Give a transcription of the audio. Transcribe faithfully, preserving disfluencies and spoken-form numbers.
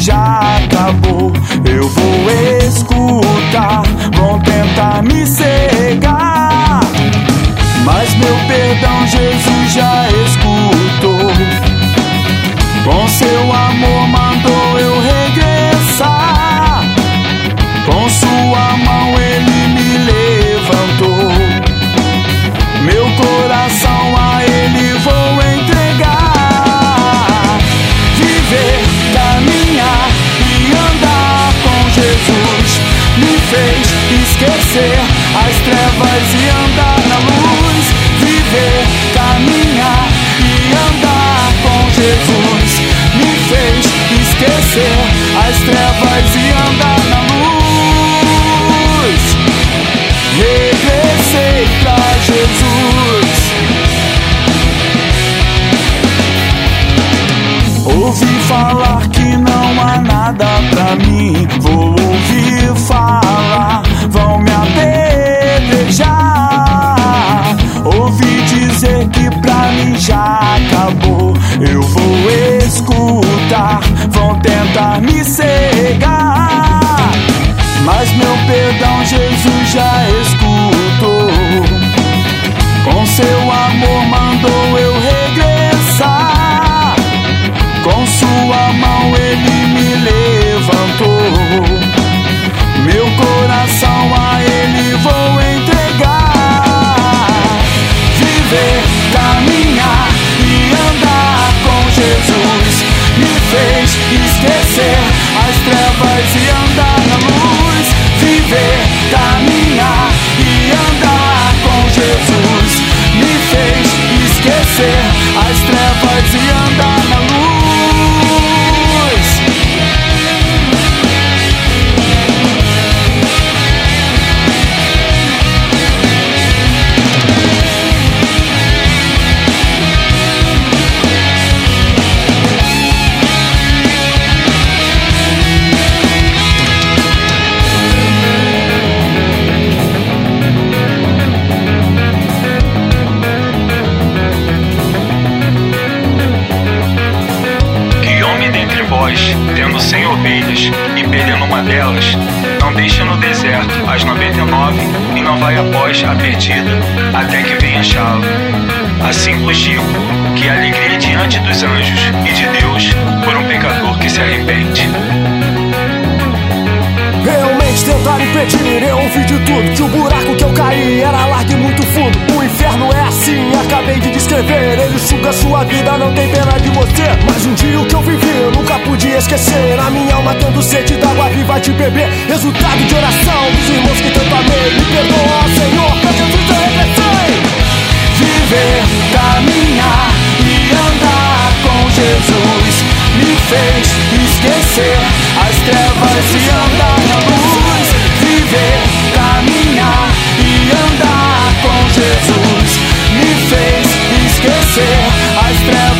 já acabou. Eu vou escutar, vão tentar me cegar, mas meu perdão Jesus já escutou. Com seu amor mandou eu regressar, com sua mão ele me levantou. Meu coração a ele vou entregar. Viver, caminhar e andar com Jesus me fez esquecer as trevas e andar na luz. Viver, caminhar e andar com Jesus me fez esquecer as trevas e andar na luz. Regressei pra Jesus. Ouvi falar que não há nada pra mim, vou ouvir falar, vão me apedrejar. Ouvi dizer que pra mim já acabou. Eu vou escutar, vão tentar me cegar, mas meu perdão Jesus já escutou. Com seu amor mandou eu regressar, com sua mão ele me levantou. Meu coração a ele vou entregar. Viver, caminhar e andar com Jesus me fez esquecer as trevas e andar na luz. Viver, caminhar e andar com Jesus me fez esquecer as trevas e andar na luz. Tendo cem ovelhas e perdendo uma delas, não deixa no deserto as noventa e nove e não vai após a perdida, até que venha achá-la. Assim vos digo, que a alegria diante dos anjos e de Deus por um pecador que se arrepende. Realmente tentaram impedir, eu ouvi de tudo, que o buraco que eu caí era largo e muito fundo. O inferno é assim, acabei de descrever. Ele suga sua vida, não tem pena de você. Mas um dia o que eu vivi, eu nunca podia esquecer. A minha alma tendo sede d'água viva de beber. Resultado de oração dos irmãos que tanto amei. Me perdoa, Senhor, pra Jesus eu regressei. Viver, caminhar e andar com Jesus me fez esquecer as trevas e andar na luz. Viver, caminhar e andar com Jesus me fez esquecer as trevas